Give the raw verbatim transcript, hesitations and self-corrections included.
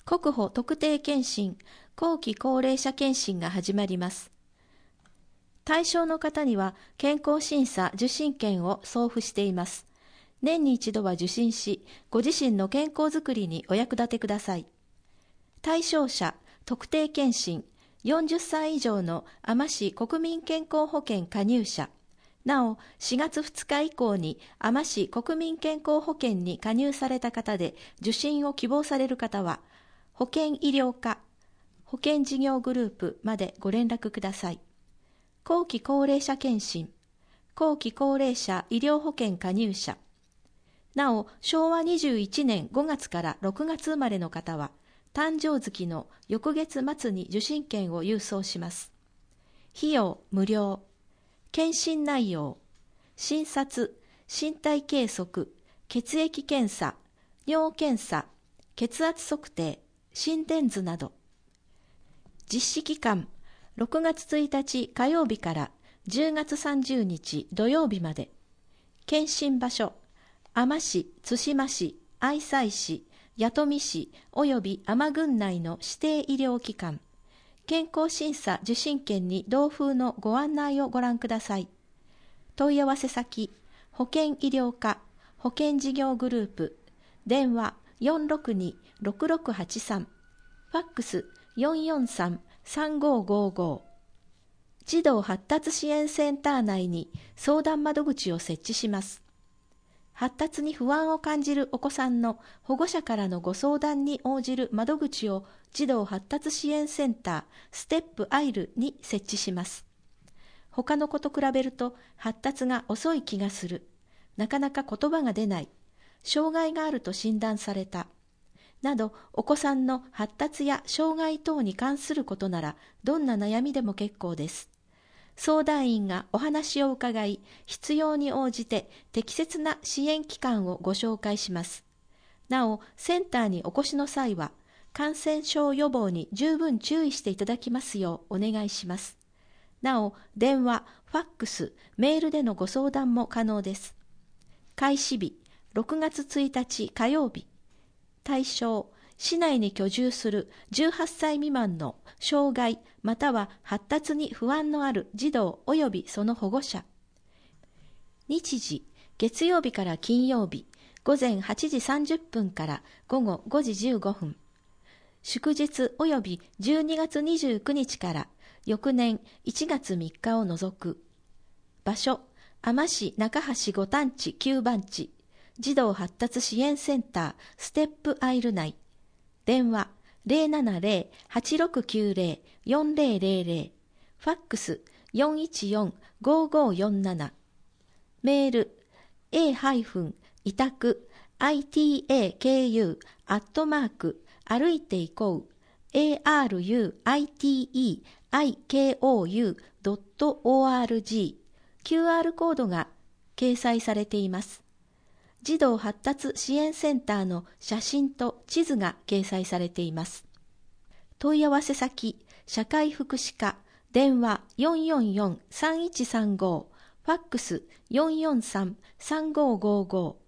国保特定健診、後期高齢者健診が始まります。対象の方には健康審査受診券を送付しています。年に一度は受診し、ご自身の健康づくりにお役立てください。対象者、特定健診、よんじゅっさい以上の海士国民健康保険加入者、なおしがつふつか以降に海士国民健康保険に加入された方で受診を希望される方は、保険医療課、保険事業グループまでご連絡ください。後期高齢者健診、後期高齢者医療保険加入者、なおしょうわにじゅういちねんごがつからろくがつ生まれの方は、誕生月の翌月末に受診券を郵送します。費用無料。検診内容、診察、身体計測、血液検査、尿検査、血圧測定、心電図など。実施期間、ろくがつついたち火曜日からじゅうがつさんじゅうにち土曜日まで。検診場所、海士、津島市、愛西市、弥富市及び海士郡内の指定医療機関。健康審査受診券に同封のご案内をご覧ください。問い合わせ先、保険医療課、保険事業グループ、電話 よんろくに ろくろくはちさん、ファックス よんよんさん さんごごご。児童発達支援センター内に相談窓口を設置します。発達に不安を感じるお子さんの保護者からのご相談に応じる窓口を児童発達支援センターステップアイルに設置します。他の子と比べると発達が遅い気がする、なかなか言葉が出ない、障害があると診断された、などお子さんの発達や障害等に関することならどんな悩みでも結構です。相談員がお話を伺い、必要に応じて適切な支援機関をご紹介します。なお、センターにお越しの際は、感染症予防に十分注意していただきますようお願いします。なお、電話、ファックス、メールでのご相談も可能です。開始日、ろくがつついたち火曜日。対象、市内に居住するじゅうはっさい未満の障害または発達に不安のある児童及びその保護者。日時、月曜日から金曜日、ごぜんはちじさんじゅっぷんからごごごじじゅうごふん。祝日及びじゅうにがつにじゅうくにちから翌年いちがつみっかを除く。場所、海士中橋五反地きゅうばん地、児童発達支援センターステップアイル内。電話 ゼロななゼロ はちろくきゅうゼロ よんゼロゼロゼロ、ファックス よんいちよん ごごよんなな、メール a 委託 アイティーエーケーユー アットマーク歩いていこう アールユーアイティーイーアイケーオーユードットオーアールジー、キューアール コードが掲載されています。児童発達支援センターの写真と地図が掲載されています。問い合わせ先、社会福祉課、電話 よんよんよん さんいちさんご、ファックス よんよんさん さんごごご。